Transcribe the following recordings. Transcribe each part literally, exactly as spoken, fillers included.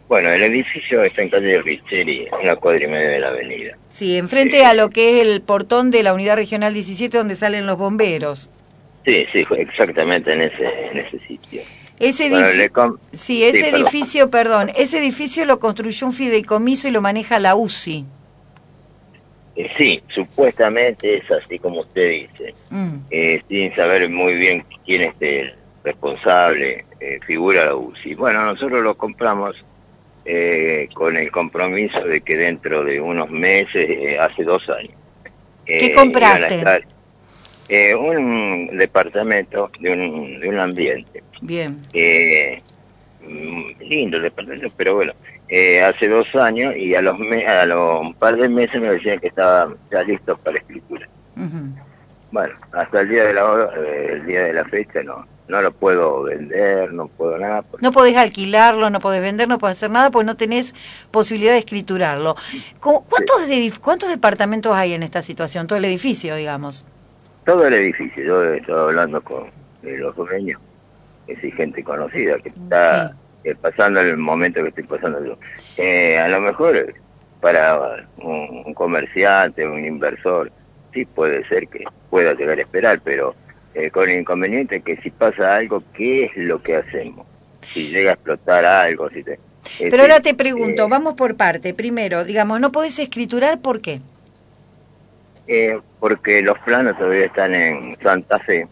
Bueno, el edificio está en calle Richeri, una cuadra y media de la avenida. Sí, enfrente eh, a lo que es el portón de la Unidad Regional diecisiete, donde salen los bomberos. Sí, sí, exactamente en ese en ese sitio. Ese bueno, edificio, sí, ese sí, edificio, perdón. perdón, ese edificio lo construyó un fideicomiso y lo maneja la U C I. Eh, sí, supuestamente es así como usted dice, mm. eh, sin saber muy bien quién es el responsable, eh, figura la U C I. Bueno, nosotros lo compramos eh, con el compromiso de que dentro de unos meses, eh, hace dos años. Eh, ¿Qué compraste? Estar, eh, un departamento de un, de un ambiente. Bien. Eh, lindo el departamento, pero bueno, eh, hace dos años y a los me a los un par de meses me decían que estaba ya listo para escritura. Uh-huh. Bueno, hasta el día de la hora, eh, el día de la fecha no no lo puedo vender, no puedo nada. Porque... No podés alquilarlo, no podés vender, no podés hacer nada porque no tenés posibilidad de escriturarlo. ¿Cuántos, sí. de, ¿Cuántos departamentos hay en esta situación? Todo el edificio, digamos. Todo el edificio. Yo he estado hablando con eh, los dueños, es gente conocida que está... Sí. Eh, pasando el momento que estoy pasando yo. Eh, a lo mejor para un, un comerciante, un inversor, sí puede ser que pueda llegar a esperar, pero eh, con el inconveniente que si pasa algo, ¿qué es lo que hacemos? Si llega a explotar algo, si te... Pero este, ahora te pregunto, eh, vamos por parte. Primero, digamos, ¿no podés escriturar por qué? Eh, porque los planos todavía están en Santa Fe.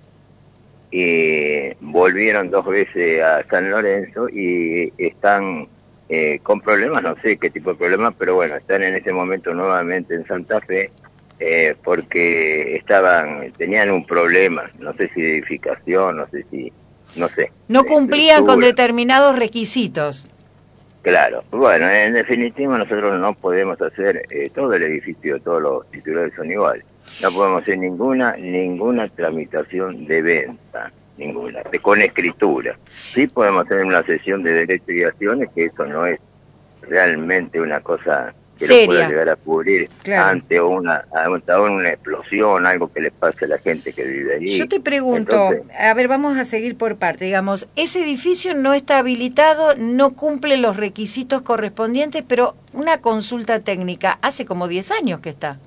Y volvieron dos veces a San Lorenzo y están eh, con problemas, no sé qué tipo de problemas, pero bueno, están en ese momento nuevamente en Santa Fe eh, porque estaban, tenían un problema, no sé si de edificación, no sé si, no sé. No cumplían con determinados requisitos. Claro, bueno, en definitiva nosotros no podemos hacer eh, todo el edificio, todos los titulares son iguales. No podemos hacer ninguna ninguna tramitación de venta, ninguna, de, con escritura. Sí podemos tener una sesión de derecho y acciones, que eso no es realmente una cosa que seria. Lo pueda llegar a cubrir claro. ante una ante una explosión, algo que le pase a la gente que vive allí. Yo te pregunto, Entonces, a ver, vamos a seguir por parte, digamos, ese edificio no está habilitado, no cumple los requisitos correspondientes, pero una consulta técnica, hace como diez años que está.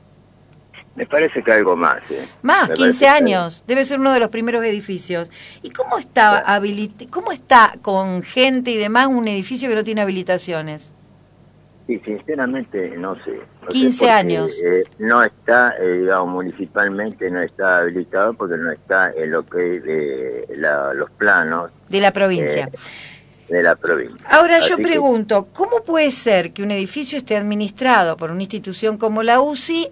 Me parece que algo más. ¿eh? Más, Me quince años. Debe ser uno de los primeros edificios. ¿Y cómo está, claro. habilit cómo está con gente y demás un edificio que no tiene habilitaciones? Sí, sinceramente no sé. No quince sé porque, años. Eh, no está, eh, digamos, municipalmente no está habilitado porque no está en lo que es de la, los planos. De la provincia. Eh, de la provincia. Ahora Así yo pregunto, que... ¿cómo puede ser que un edificio esté administrado por una institución como la U C I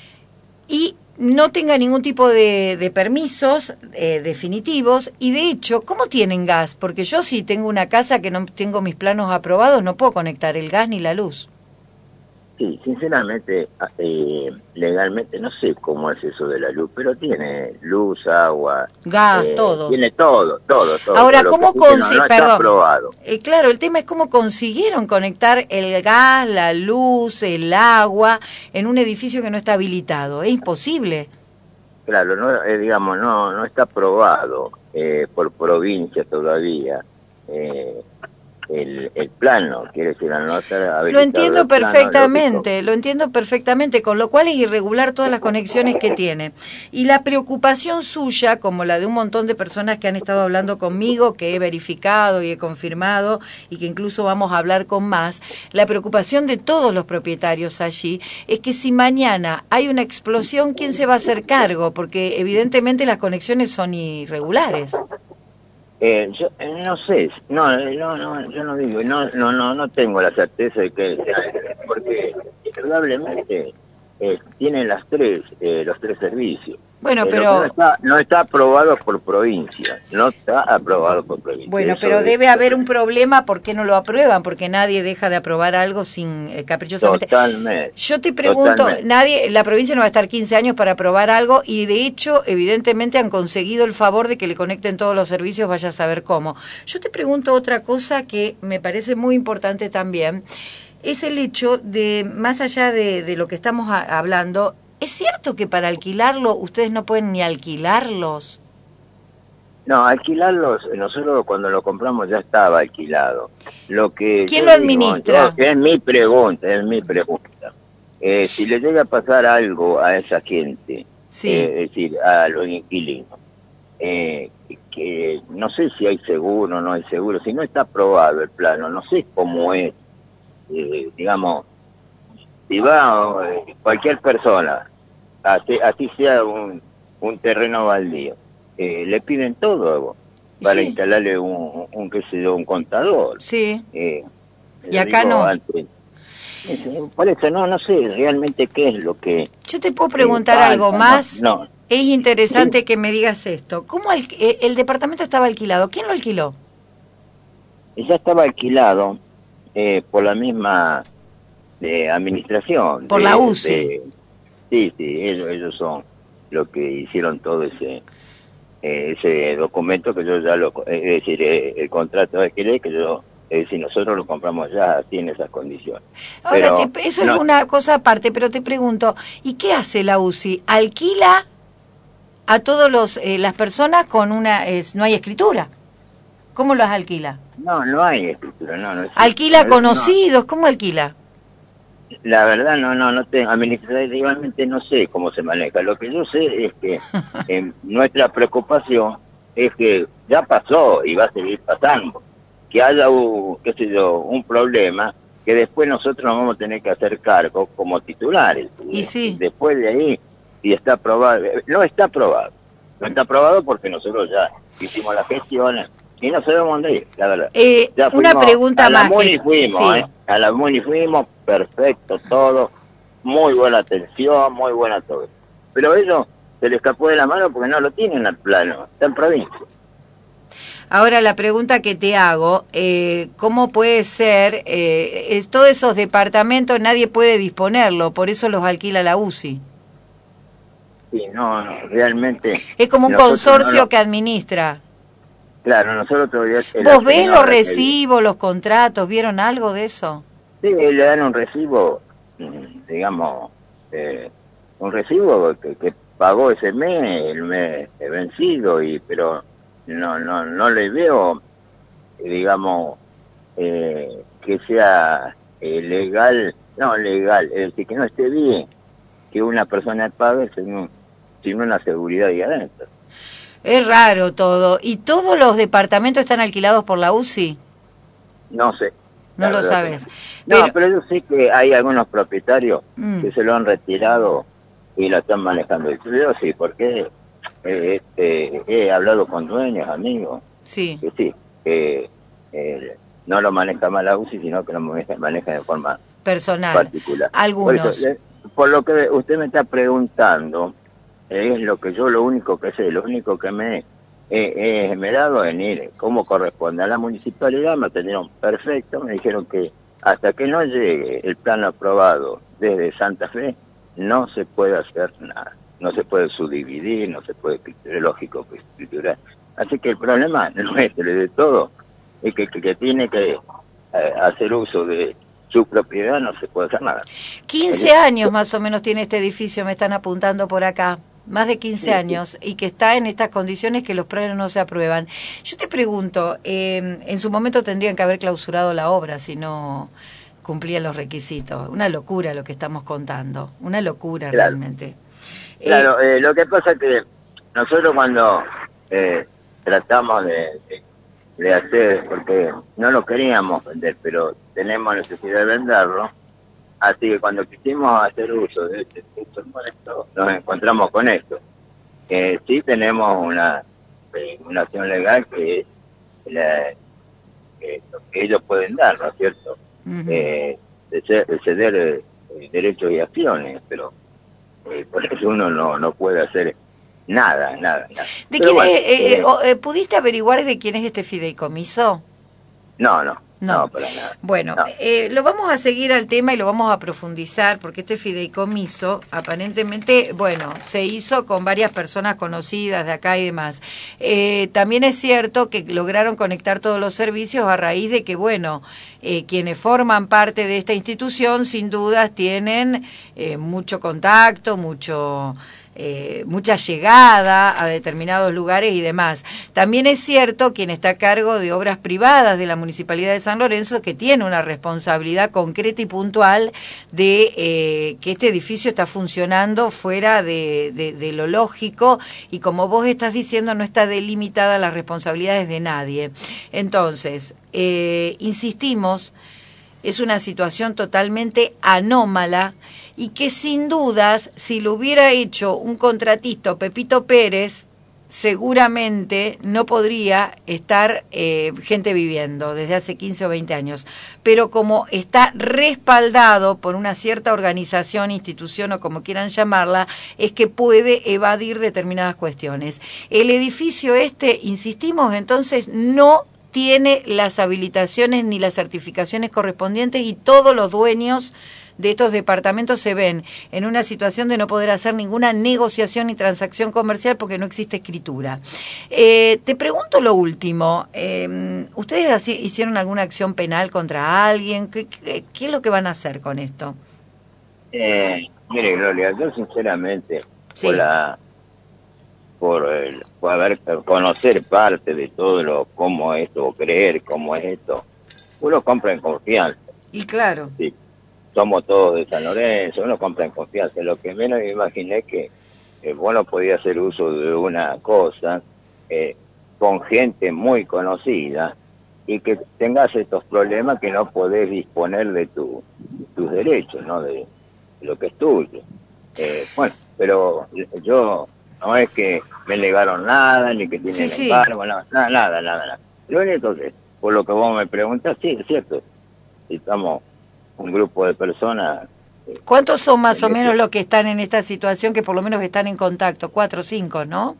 y no tenga ningún tipo de, de permisos eh, definitivos? Y de hecho, ¿cómo tienen gas? Porque yo si tengo una casa que no tengo mis planos aprobados, no puedo conectar el gas ni la luz. Sí, sinceramente, eh, legalmente no sé cómo es eso de la luz, pero tiene luz, agua, gas, eh, todo. Tiene todo, todo, todo. Ahora, todo ¿cómo consiguieron? No, no aprobado. Eh, claro, el tema es cómo consiguieron conectar el gas, la luz, el agua en un edificio que no está habilitado. Es imposible. Claro, no, eh, digamos, no, no está aprobado eh, por provincia todavía. Eh, El, el plano, quiere decir, al no estar habilitado. Lo entiendo plano, perfectamente, lo entiendo perfectamente, con lo cual es irregular todas las conexiones que tiene. Y la preocupación suya, como la de un montón de personas que han estado hablando conmigo, que he verificado y he confirmado, y que incluso vamos a hablar con más, la preocupación de todos los propietarios allí, es que si mañana hay una explosión, ¿quién se va a hacer cargo? Porque evidentemente las conexiones son irregulares. Eh, yo eh, no sé, no, no, no, yo no digo, no, no, no, no tengo la certeza de que sea, porque indudablemente eh, tienen las tres, eh, los tres servicios. Bueno, eh, pero... No está, no está aprobado por provincia, no está aprobado por provincia. Bueno, Eso pero es, debe haber un problema, ¿por qué no lo aprueban? Porque nadie deja de aprobar algo sin eh, caprichosamente. Totalmente. Yo te pregunto, totalmente. nadie, la provincia no va a estar quince años para aprobar algo y de hecho, evidentemente han conseguido el favor de que le conecten todos los servicios, vaya a saber cómo. Yo te pregunto otra cosa que me parece muy importante también, es el hecho de, más allá de, de lo que estamos a, hablando, ¿es cierto que para alquilarlo ustedes no pueden ni alquilarlos? No, alquilarlos, nosotros cuando lo compramos ya estaba alquilado. Lo que ¿Quién lo administra? Digo, yo, es mi pregunta, es mi pregunta. Eh, si le llega a pasar algo a esa gente, sí. eh, es decir, a los inquilinos, eh, que no sé si hay seguro o no hay seguro, si no está aprobado el plano, no sé cómo es, eh, digamos, si va eh, cualquier persona, así, así sea un, un terreno baldío, eh, le piden todo para sí. instalarle un, un, qué sé yo, un contador. Sí. Eh, y acá no. Antes. Por eso no, no sé realmente qué es lo que... Yo te puedo preguntar eh, algo más. No, no. Es interesante sí. que me digas esto. ¿Cómo el, el departamento estaba alquilado? ¿Quién lo alquiló? Ya estaba alquilado eh, por la misma de administración. Por de, la U C I. De, sí, sí, ellos, ellos son los que hicieron todo ese eh, ese documento que yo ya lo... Es decir, eh, el contrato de alquiler que yo... Es decir, nosotros lo compramos ya así en esas condiciones. Ahora, pero, te, eso no, es una cosa aparte, pero te pregunto, ¿y qué hace la U C I? ¿Alquila a todos los eh, las personas con una... Es, no hay escritura? ¿Cómo los alquila? No, no hay escritura, no. no ¿Alquila no, conocidos? No. ¿Cómo alquila? La verdad, no, no, no tengo, administrativamente no sé cómo se maneja. Lo que yo sé es que eh, nuestra preocupación es que ya pasó y va a seguir pasando. Que haya un, qué sé yo, un problema que después nosotros nos vamos a tener que hacer cargo como titulares. Y sí. Después de ahí, si está aprobado, no está aprobado. No está aprobado porque nosotros ya hicimos las gestiones y no sabemos dónde ir, la verdad. Eh, ya una pregunta a la más. Muni que, fuimos, sí. ¿eh? A la Muni fuimos, perfecto, todo, muy buena atención, muy buena todo. Pero ellos se les escapó de la mano porque no lo tienen al plano, está en provincia. Ahora la pregunta que te hago, eh, ¿cómo puede ser, eh, es, todos esos departamentos nadie puede disponerlo, por eso los alquila la U C I? Sí, no, no realmente... Es como un consorcio no lo... que administra. Claro, nosotros todavía... ¿Vos ves los recibos, los contratos, vieron algo de eso? Sí, le dan un recibo, digamos, eh, un recibo que, que pagó ese mes, el mes vencido, y pero... no no no le veo digamos eh, que sea eh, legal no legal es decir, que no esté bien que una persona pague sin, sin una seguridad ahí adentro. Es raro todo. ¿Y todos los departamentos están alquilados por la U C I? No sé, no lo sabes. No, pero... pero yo sé que hay algunos propietarios mm. que se lo han retirado y lo están manejando. Yo sí, porque Eh, este, he hablado con dueños, amigos, sí. que sí, que eh, no lo maneja mal la U C I, sino que lo maneja, maneja de forma personal, particular. algunos. Por, eso, eh, por lo que usted me está preguntando, eh, es lo que yo lo único que sé, lo único que me he eh, dado en ir cómo corresponde a la municipalidad, me atendieron perfecto, me dijeron que hasta que no llegue el plano aprobado desde Santa Fe, no se puede hacer nada. No se puede subdividir, no se puede, es lógico que escriturar. Así que el problema nuestro de todo es que, que, que tiene que eh, hacer uso de su propiedad, no se puede hacer nada. quince años más o menos tiene este edificio, me están apuntando por acá. Más de quince sí, años, sí. Y que está en estas condiciones que los planos no se aprueban. Yo te pregunto, eh, en su momento tendrían que haber clausurado la obra si no cumplían los requisitos. Una locura lo que estamos contando, una locura claro. realmente. Claro, eh, lo que pasa es que nosotros cuando eh, tratamos de, de, de hacer, porque no lo queríamos vender, pero tenemos necesidad de venderlo, así que cuando quisimos hacer uso de este instrumento, nos encontramos con esto. Eh, sí tenemos una, eh, una acción legal que es la, eh, lo que ellos pueden dar, ¿no es cierto? Uh-huh. eh, de, ser, de ceder eh, derechos y acciones, pero... Eh, por eso uno no, no puede hacer nada, nada, nada. ¿De quién bueno, eh, eh, eh, ¿Pudiste averiguar de quién es este fideicomiso? No, no, no, no para nada. Bueno, no. Eh, lo vamos a seguir al tema y lo vamos a profundizar, porque este fideicomiso, aparentemente, bueno, se hizo con varias personas conocidas de acá y demás. Eh, también es cierto que lograron conectar todos los servicios a raíz de que, bueno, eh, quienes forman parte de esta institución, sin dudas, tienen eh, mucho contacto, mucho... eh, mucha llegada a determinados lugares y demás. También es cierto quien está a cargo de obras privadas de la Municipalidad de San Lorenzo, que tiene una responsabilidad concreta y puntual de eh, que este edificio está funcionando fuera de, de, de lo lógico, y como vos estás diciendo, no está delimitada las responsabilidades de nadie. Entonces, eh, insistimos, es una situación totalmente anómala, y que sin dudas, si lo hubiera hecho un contratista, Pepito Pérez, seguramente no podría estar eh, gente viviendo desde hace quince o veinte años. Pero como está respaldado por una cierta organización, institución o como quieran llamarla, es que puede evadir determinadas cuestiones. El edificio este, insistimos, entonces no tiene las habilitaciones ni las certificaciones correspondientes, y todos los dueños de estos departamentos se ven en una situación de no poder hacer ninguna negociación ni transacción comercial porque no existe escritura. Eh, te pregunto lo último, eh, ¿ustedes así, hicieron alguna acción penal contra alguien? ¿Qué, qué, ¿Qué es lo que van a hacer con esto? Eh, mire, Gloria, yo sinceramente, Sí. por la por, el, por haber conocer parte de todo lo cómo es esto, o creer cómo es esto, uno compra en confianza. Y claro. Sí. Somos todos de San Lorenzo, uno compra en confianza. Lo que menos me imaginé que eh, bueno, podía hacer uso de una cosa eh, con gente muy conocida, y que tengas estos problemas que no podés disponer de tu, tus derechos, ¿no? De, de lo que es tuyo. Eh, bueno, pero yo no es que me negaron nada, ni que tienen Sí, sí. embargo, no, nada, nada, nada, nada. Lo único que, por lo que vos me preguntas, sí, es cierto, si estamos un grupo de personas. Eh, ¿Cuántos son más o este, menos los que están en esta situación, que por lo menos están en contacto? Cuatro o cinco, ¿no?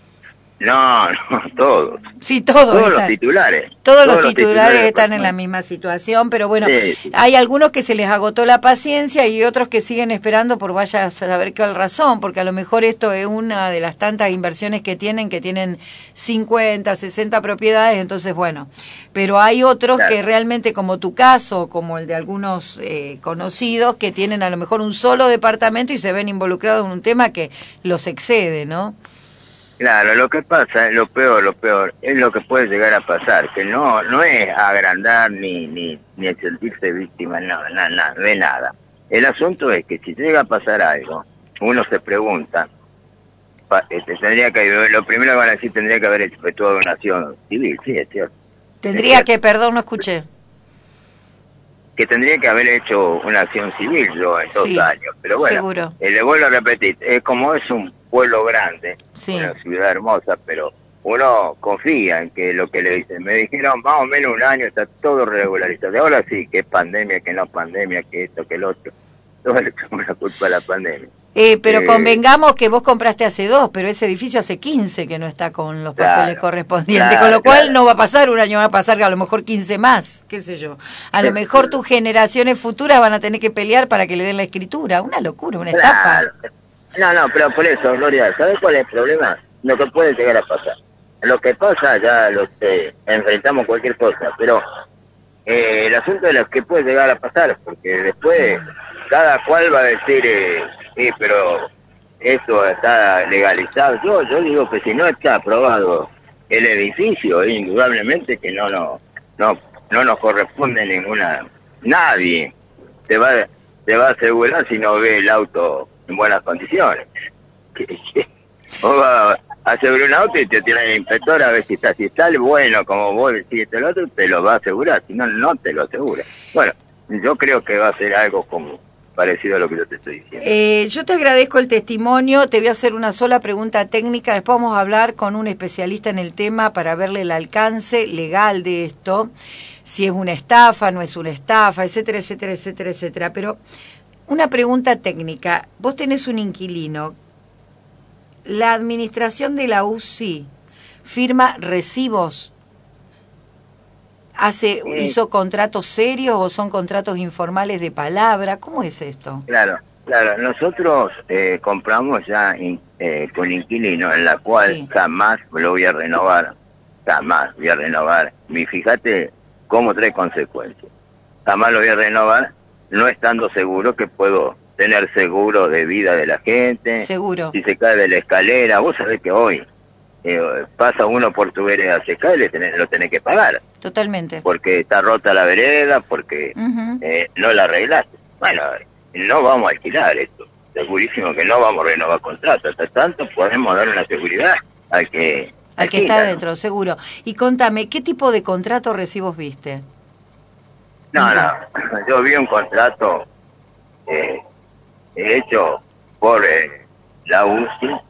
No, no, todos. Sí, todos, Todos están. los titulares. Todos, todos los los titulares, titulares están en la misma situación, pero bueno, sí, sí. hay algunos que se les agotó la paciencia y otros que siguen esperando por vaya a saber qué razón, porque a lo mejor esto es una de las tantas inversiones que tienen, que tienen cincuenta, sesenta propiedades, entonces bueno, pero hay otros Claro. que realmente, como tu caso, como el de algunos eh, conocidos, que tienen a lo mejor un solo departamento y se ven involucrados en un tema que los excede, ¿no? Claro, lo que pasa, lo peor, lo peor, es lo que puede llegar a pasar, que no no es agrandar ni ni, ni sentirse víctima, no, no, no, de nada. El asunto es que si llega a pasar algo, uno se pregunta, pa, este, tendría que, lo primero que van a decir, tendría que haber efectuado una acción civil, sí, es cierto. Tendría Es cierto. que, perdón, no escuché. Que tendría que haber hecho una acción civil yo en dos Sí, años, pero bueno, seguro. eh, le vuelvo a repetir, es como es un pueblo grande, Sí. una ciudad hermosa, pero uno confía en que lo que le dicen. Me dijeron más o menos un año, está todo regularizado. Ahora sí, que es pandemia, que no es pandemia, que esto, que el otro. Todo le echamos la culpa a la pandemia. Eh, pero Eh, convengamos que vos compraste hace dos, pero ese edificio hace quince que no está con los Claro, papeles correspondientes, claro, con lo cual claro. no va a pasar un año, va a pasar a lo mejor quince más, qué sé yo. A lo mejor tus generaciones futuras van a tener que pelear para que le den la escritura. Una locura, una estafa. Claro. No, no, pero por eso, Gloria, ¿sabes cuál es el problema? Lo que puede llegar a pasar. Lo que pasa ya lo eh, enfrentamos cualquier cosa, pero eh, el asunto de lo que puede llegar a pasar, porque después cada cual va a decir, eh, sí, pero esto está legalizado. Yo yo digo que si no está aprobado el edificio, indudablemente que no no no no nos corresponde ninguna, nadie te va te va a asegurar si no ve el auto en buenas condiciones. Vos vas a asegurar un auto y te tiene el inspector a ver si está, si está el bueno, como vos decís, el otro te lo va a asegurar, si no, no te lo asegura. Bueno, yo creo que va a ser algo como parecido a lo que yo te estoy diciendo. Eh, yo te agradezco el testimonio, te voy a hacer una sola pregunta técnica, después vamos a hablar con un especialista en el tema para verle el alcance legal de esto, si es una estafa, no es una estafa, etcétera, etcétera, etcétera, etcétera. Pero una pregunta técnica, vos tenés un inquilino, la administración de la U C I firma recibos, hace Eh, hizo contratos serios o son contratos informales de palabra, ¿cómo es esto? Claro, claro, nosotros eh, compramos ya in, eh, con inquilino, en la cual Sí. jamás lo voy a renovar, jamás voy a renovar. Y fíjate cómo trae consecuencias. Jamás lo voy a renovar, no estando seguro que puedo tener seguro de vida de la gente. Seguro. Si se cae de la escalera, vos sabés que hoy eh, pasa uno por tu vereda, se cae, le tenés, lo tenés que pagar. Totalmente. Porque está rota la vereda, porque uh-huh. eh, no la arreglaste. Bueno, no vamos a alquilar esto. Segurísimo que no vamos a renovar contrato. Hasta tanto podemos dar una seguridad al que... Al que está dentro, seguro. Y contame, ¿qué tipo de contrato recibos viste? No, no, yo vi un contrato eh, hecho por eh, la U C I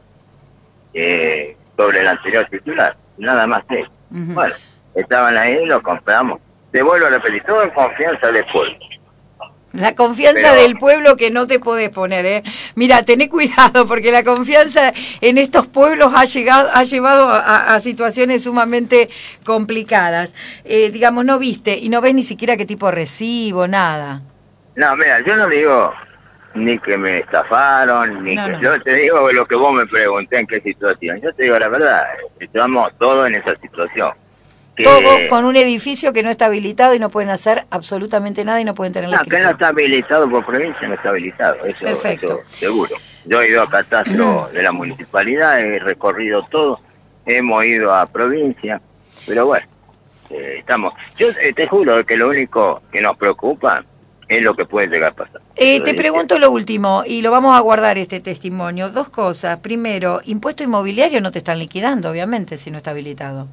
eh, sobre el anterior titular, nada más que uh-huh. Bueno, estaban ahí, lo compramos. Te vuelvo a repetir, todo en confianza del pueblo. La confianza Pero, del pueblo que no te podés poner, ¿eh? Mira, tené cuidado, porque la confianza en estos pueblos ha llegado, ha llevado a, a situaciones sumamente complicadas. Eh, digamos, no viste, y no ves ni siquiera qué tipo de recibo, nada. No, mira, yo no digo ni que me estafaron, ni no, que... No. Yo te digo lo que vos me pregunté en qué situación. Yo te digo la verdad, estamos todos en esa situación. Que... Todos con un edificio que no está habilitado y no pueden hacer absolutamente nada y no pueden tener la No, que no está habilitado por provincia, no está habilitado, eso, Perfecto. Eso seguro. Yo he ido a catastro de la municipalidad, he recorrido todo, hemos ido a provincia, pero bueno, eh, estamos... Yo eh, te juro que lo único que nos preocupa es lo que puede llegar a pasar. Eh, te pregunto lo último, y lo vamos a guardar este testimonio. Dos cosas. Primero, impuesto inmobiliario no te están liquidando, obviamente, si no está habilitado.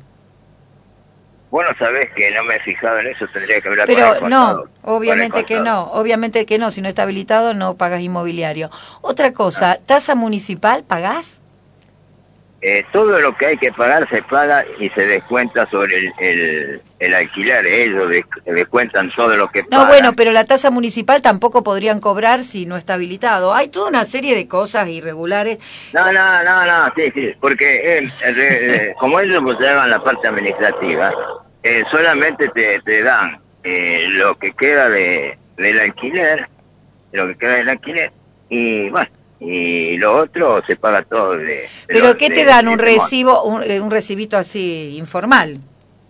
Bueno, sabés que no me he fijado en eso, tendría que hablar Pero con el contador, no, obviamente que no, obviamente que no, si no está habilitado no pagas inmobiliario. Otra cosa, ah. ¿tasa municipal pagás? Eh, todo lo que hay que pagar se paga y se descuenta sobre el, el, el alquiler, ellos descuentan todo lo que pagan. No, bueno, pero la tasa municipal tampoco podrían cobrar si no está habilitado. Hay toda una serie de cosas irregulares. No, no, no, no, sí, sí, porque eh, eh, como ellos pues llevan la parte administrativa, eh, solamente te, te dan eh, lo que queda de del alquiler, lo que queda del alquiler, y bueno, y lo otro se paga todo de... de ¿Pero lo, qué de, te dan? de, ¿Un de recibo, un, un recibito así informal?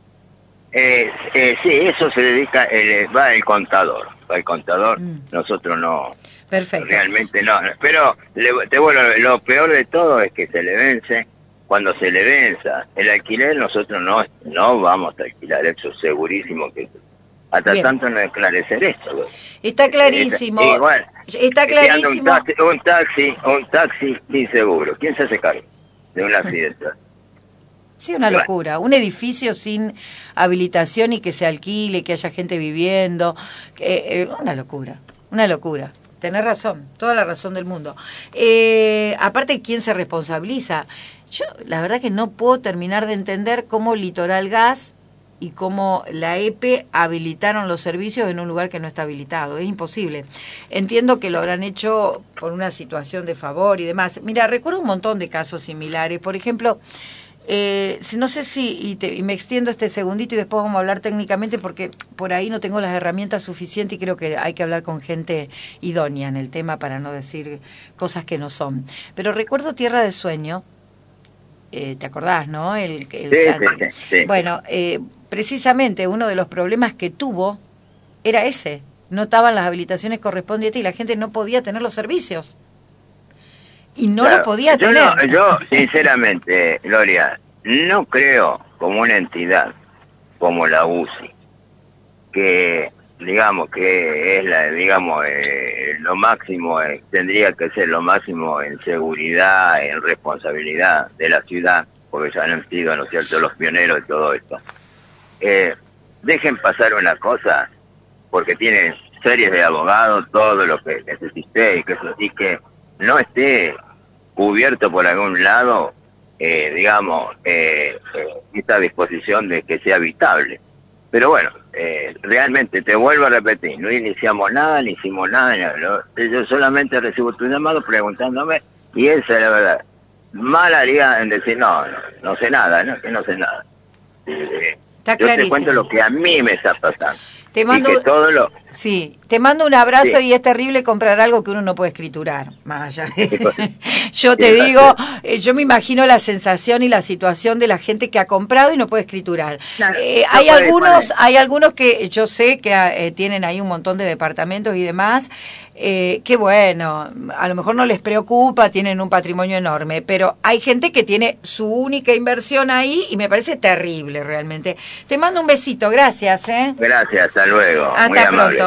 Eh, eh, sí, eso se dedica, eh, va el contador, va el contador, mm. nosotros no... Perfecto. Realmente no, pero le, te, bueno, lo peor de todo es que se le vence, cuando se le venza el alquiler, nosotros no no vamos a alquilar, eso segurísimo que... Hasta Bien. Tanto no esclarecer esto. Güey. Está clarísimo. Está, igual, está clarísimo. Un taxi, un taxi, un taxi sin seguro. ¿Quién se hace cargo de un accidente? Sí, una bueno. locura. Un edificio sin habilitación y que se alquile, que haya gente viviendo. Eh, eh, una locura, una locura. Tenés razón, toda la razón del mundo. Eh, aparte, ¿quién se responsabiliza? Yo, la verdad que no puedo terminar de entender cómo Litoral Gas y cómo la E P E habilitaron los servicios en un lugar que no está habilitado. Es imposible. Entiendo que lo habrán hecho por una situación de favor y demás. Mira, recuerdo un montón de casos similares. Por ejemplo, eh, no sé si, y, te, y me extiendo este segundito y después vamos a hablar técnicamente porque por ahí no tengo las herramientas suficientes y creo que hay que hablar con gente idónea en el tema para no decir cosas que no son. Pero recuerdo Tierra de Sueño. Eh, ¿te acordás, no? El, el sí, sí, sí. Bueno, eh, precisamente uno de los problemas que tuvo era ese. No estaban las habilitaciones correspondientes y la gente no podía tener los servicios. Y no claro, los podía yo tener. No, yo, sinceramente, Gloria, no creo como una entidad como la U C I, que digamos que es la, digamos, eh, lo máximo, eh, tendría que ser lo máximo en seguridad, en responsabilidad de la ciudad, porque ya han sido, ¿no es cierto?, los pioneros de todo esto. Eh, dejen pasar una cosa, porque tienen series de abogados, todo lo que necesité, y que, y que no esté cubierto por algún lado, eh, digamos, eh, eh, esta disposición de que sea habitable. Pero bueno, eh, realmente te vuelvo a repetir, no iniciamos nada, ni hicimos nada, no, yo solamente recibo tu llamado preguntándome, y esa es la verdad. Mal haría en decir, no, no, no sé nada, no, que no sé nada. Eh, Está yo clarísimo. Te cuento lo que a mí me está pasando. Te mando... Y que todo lo, Sí, te mando un abrazo sí. y es terrible comprar algo que uno no puede escriturar, más allá de... Yo te digo, eh, yo me imagino la sensación y la situación de la gente que ha comprado y no puede escriturar. No, eh, no hay puede, algunos, puede. hay algunos que yo sé que eh, tienen ahí un montón de departamentos y demás, eh, que bueno, a lo mejor no les preocupa, tienen un patrimonio enorme, pero hay gente que tiene su única inversión ahí y me parece terrible realmente. Te mando un besito, gracias, ¿eh? Gracias, hasta luego. Hasta Muy amable. pronto.